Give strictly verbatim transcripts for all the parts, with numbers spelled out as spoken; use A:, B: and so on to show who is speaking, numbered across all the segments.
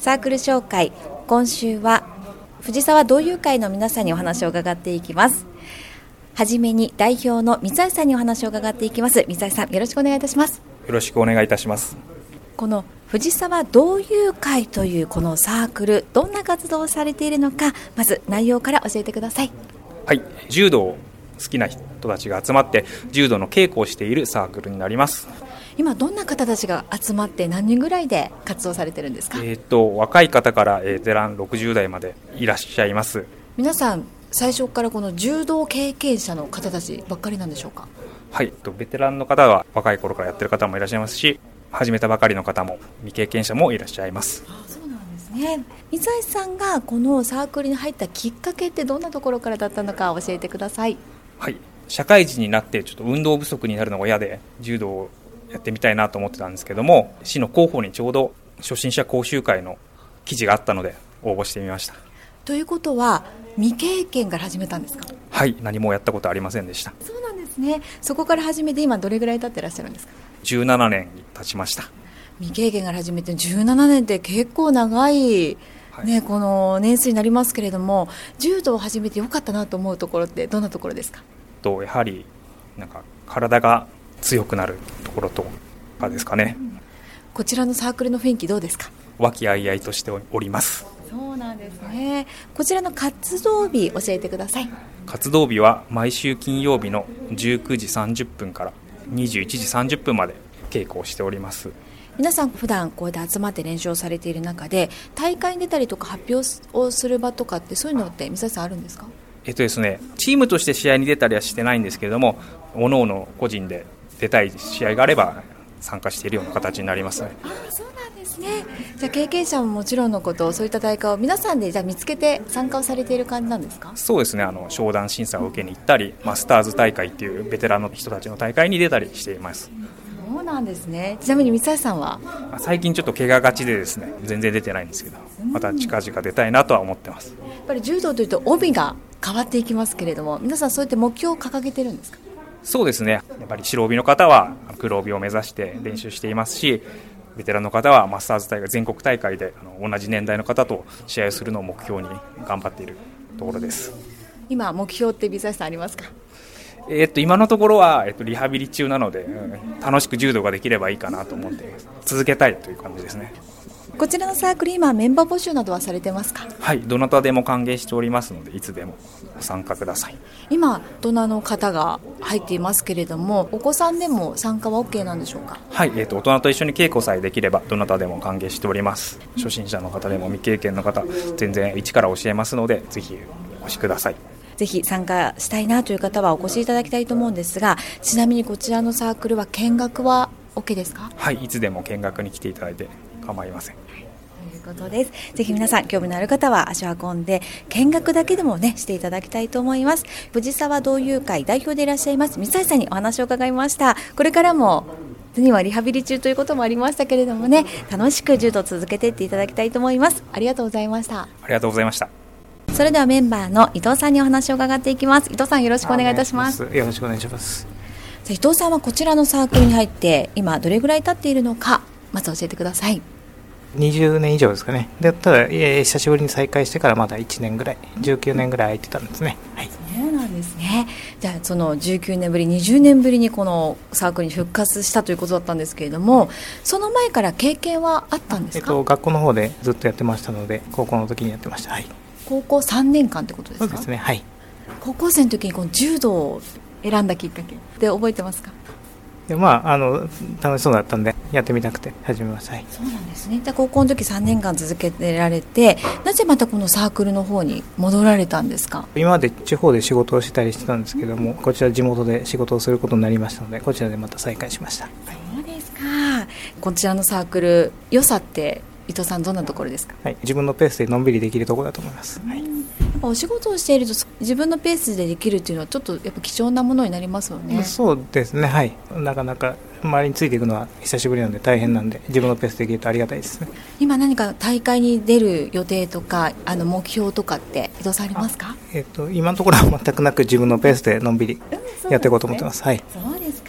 A: サークル紹介、今週は藤沢同友会の皆さんにお話を伺っていきます。はじめに代表の水橋さんにお話を伺っていきます。水橋さん、よろしくお願いいたします。
B: よろしくお願いいたします。
A: この藤沢同友会というこのサークル、どんな活動をされているのか、まず内容から教えてください。
B: はい、柔道好きな人たちが集まって柔道の稽古をしているサークルになります。
A: 今どんな方たちが集まって何人ぐらいで活動されてるんですか？
B: えー、と若い方からベテランろくじゅう代までいらっしゃいます。
A: 皆さん最初からこの柔道経験者の方たちばっかりなんでしょうか？
B: はい、ベテランの方は若い頃からやってる方もいらっしゃいますし、始めたばかりの方も未経験者もいらっしゃいます。
A: あ、そうなんですね。水橋さんがこのサークルに入ったきっかけってどんなところからだったのか教えてください。
B: はい、社会人になってちょっと運動不足になるのが嫌で柔道をやってみたいなと思ってたんですけども、市の広報にちょうど初心者講習会の記事があったので応募してみました。
A: ということは未経験から始めたんですか？
B: はい、何もやったことありませんでした。
A: そうなんですね。そこから始めて今どれぐらい経ってらっしゃるんですか？
B: じゅうななねん経ちました。
A: 未経験から始めてじゅうななねんって結構長い、
B: はい
A: ね、この年数になりますけれども、柔道を始めてよかったなと思うところってどんなところですか？
B: とやはりなんか体が強くなるところとかですかね。
A: こちらのサークルの雰囲気どうですか？
B: 和気あいあいとしております。
A: そうなんですね。こちらの活動日教えてください。
B: 活動日は毎週金曜日のじゅうくじさんじゅっぷんからにじゅういちじさんじゅっぷんまで稽古をしております。
A: 皆さん普段こうやって集まって練習をされている中で大会に出たりとか発表をする場とかってそういうのって水橋さんあるんですか？
B: えっとですね、チームとして試合に出たりはしてないんですけれども、各々個人で出たい試合があれば参加しているような形になりますね。
A: ああ、そうなんですね。じゃあ経験者ももちろんのこと、そういった大会を皆さんでじゃあ見つけて参加をされている感じなんですか？
B: そうですね、あの商談審査を受けに行ったり、マスターズ大会っていうベテランの人たちの大会に出たりしています。
A: そうなんですね。ちなみに水橋さんは？
B: 最近ちょっと怪我がちでですね、全然出てないんですけど、また近々出たいなとは思ってます。
A: やっぱり柔道というと帯が変わっていきますけれども、皆さんそういった目標を掲げてるんですか？
B: そうですね、やっぱり白帯の方は黒帯を目指して練習していますし、ベテランの方はマスターズ大会、全国大会であの同じ年代の方と試合をするのを目標に頑張っているところです。
A: 今目標って水橋さんありますか？
B: えー、っと今のところは、えっと、リハビリ中なので、うん、楽しく柔道ができればいいかなと思って続けたいという感じですね。
A: こちらのサークル今メンバー募集などはされてますか？
B: はい、どなたでも歓迎しておりますので、いつでもご参加ください。
A: 今大人の方が入っていますけれども、お子さんでも参加は OK なんでしょうか？
B: はい、えー、と大人と一緒に稽古さえできればどなたでも歓迎しております。初心者の方でも未経験の方全然一から教えますので、ぜひお越しください。
A: ぜひ参加したいなという方はお越しいただきたいと思うんですが、ちなみにこちらのサークルは見学は OK ですか？
B: はい、いつでも見学に来ていただいて構いません。
A: ということです。ぜひ皆さん興味のある方は足を運んで見学だけでもねしていただきたいと思います。藤沢同友会代表でいらっしゃいます水橋さんにお話を伺いました。これからも次はリハビリ中ということもありましたけれどもね、楽しく柔道を続けていっていただきたいと思います。ありがとうございました。
B: ありがとうございました。
A: それではメンバーの伊藤さんにお話を伺っていきます。伊藤さん、よろしくお願いいたします。
C: よろしくお願いします。
A: 伊藤さんはこちらのサークルに入って今どれぐらい経っているのか、まず教えてください。
C: にじゅうねん以上ですかね。でただ、えー、久しぶりに再開してからまだいちねんぐらい、じゅうきゅうねんぐらい空いてたんですね。はい、
A: そうなんですね。じゃあそのじゅうきゅうねんぶり、にじゅうねんぶりにこのサークルに復活したということだったんですけれども、その前から経験はあったんですか？
C: えっと、学校の方でずっとやってましたので、高校の時にやってました。はい、
A: 高校さんねんかんってことですか？
C: そうですね。はい、
A: 高校生の時にこの柔道を選んだきっかけって覚えてますか？
C: でまあ、あの楽しそうだったんでやってみたくて始めました。はい、
A: そうなんですね。じゃあ高校の時さんねんかん続けてられて、なぜまたこのサークルの方に戻られたんですか？
C: 今まで地方で仕事をしたりしてたんですけども、こちら地元で仕事をすることになりましたので、こちらでまた再開しました。
A: そうですか。こちらのサークル良さって伊藤さんどんなところですか？
C: はい、自分のペースでのんびりできるところだと思います。はい、
A: お仕事をしていると自分のペースでできるっていうのはちょっとやっぱ貴重なものになりますよね。
C: そうですね。はい、なかなか周りについていくのは久しぶりなので大変なんで、自分のペースでできるとありがたいですね。
A: 今何か大会に出る予定とかあの目標とかって伊藤さんありますか？
C: えっと、今のところは全くなく自分のペースでのんびりやっていこうと思ってます。はい、
A: そうですか。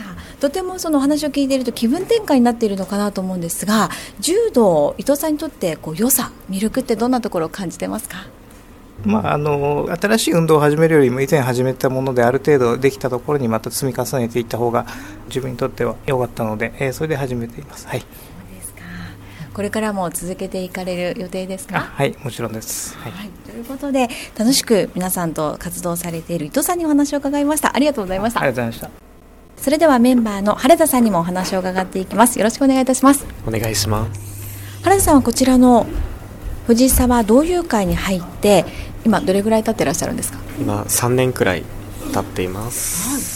A: とてもそのお話を聞いていると気分転換になっているのかなと思うんですが、柔道、伊藤さんにとってこう良さ、魅力ってどんなところを感じてますか？
C: まあ、あの新しい運動を始めるよりも以前始めたものである程度できたところにまた積み重ねていった方が自分にとっては良かったので、えー、それで始めています。はい。
A: そうですか。これからも続けていかれる予定ですか？
C: はい、もちろんです。はい
A: はい、ということで楽しく皆さんと活動されている伊藤さんにお話を伺いました。ありがとうございました。
C: ありがとうございました。
A: それではメンバーの原田さんにもお話を伺っていきます。よろしくお願いいたします。
D: お願いします。
A: 原田さんはこちらの藤沢同友会に入って今どれぐらい経っていらっしゃるんですか？
D: 今さんねんくらい経っています。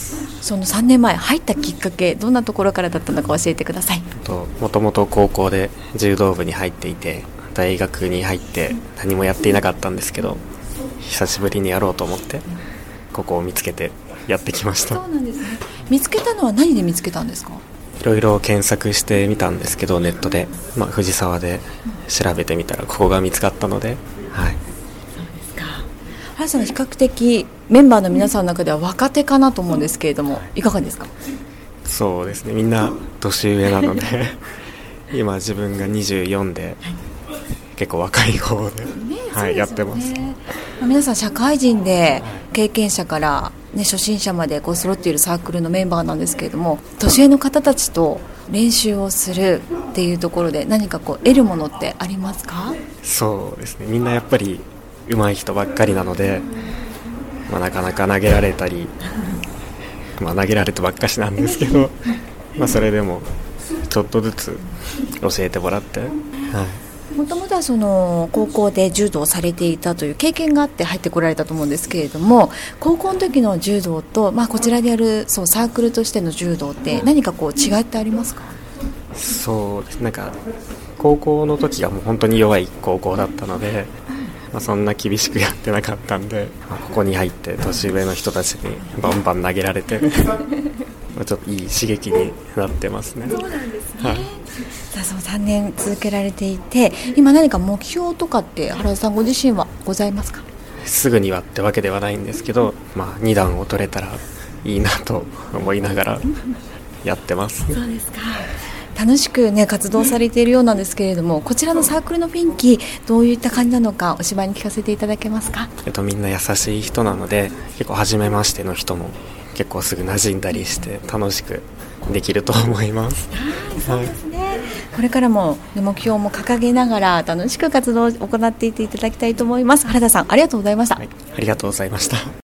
A: はい、そのさんねんまえ入ったきっかけ、どんなところからだったのか教えてください。
D: もともと高校で柔道部に入っていて、大学に入って何もやっていなかったんですけど、久しぶりにやろうと思ってここを見つけてやってきました。
A: そうなんですね。見つけたのは何で見つけたんですか？
D: いろいろ検索してみたんですけど、ネットで、まあ、藤沢で調べてみたらここが見つかったので、はい。
A: 原田さんは比較的メンバーの皆さんの中では若手かなと思うんですけれども、いかがですか？
D: そうですね、みんな年上なので今自分がにじゅうよんで、はい、結構若い方で、ね、はい、やってます。
A: 皆さん社会人で経験者から、ね、初心者までこう揃っているサークルのメンバーなんですけれども、年上の方たちと練習をするっていうところで何かこう得るものってありますか？
D: そうですね、みんなやっぱり上手い人ばっかりなので、まあ、なかなか投げられたり、まあ、投げられてばっかしなんですけどまあそれでもちょっとずつ教えてもらって、はい、
A: もともとはその高校で柔道をされていたという経験があって入ってこられたと思うんですけれども、高校の時の柔道と、まあ、こちらでやるそうサークルとしての柔道って何かこう違いってありますか？
D: そうです、なんか高校の時はもう本当に弱い高校だったので、まあ、そんな厳しくやってなかったんで、まあ、ここに入って年上の人たちにバンバン投げられてちょっといい刺激になってますね。
A: そうなんですね、
D: はい、
A: さあそうさんねん続けられていて、今何か目標とかって原田さんご自身はございますか？
D: すぐにはってわけではないんですけど、まあ、に段を取れたらいいなと思いながらやってます。
A: そうですか。楽しく、ね、活動されているようなんですけれども、こちらのサークルの雰囲気どういった感じなのかお芝居に聞かせていただけますか？
D: えっと、みんな優しい人なので、結構初めましての人も結構すぐ馴染んだりして楽しくできると思います。
A: そうですね、はい、これからも目標も掲げながら楽しく活動を行っていっていただきたいと思います。原田さんありがとうございました。
D: はい、ありがとうございました。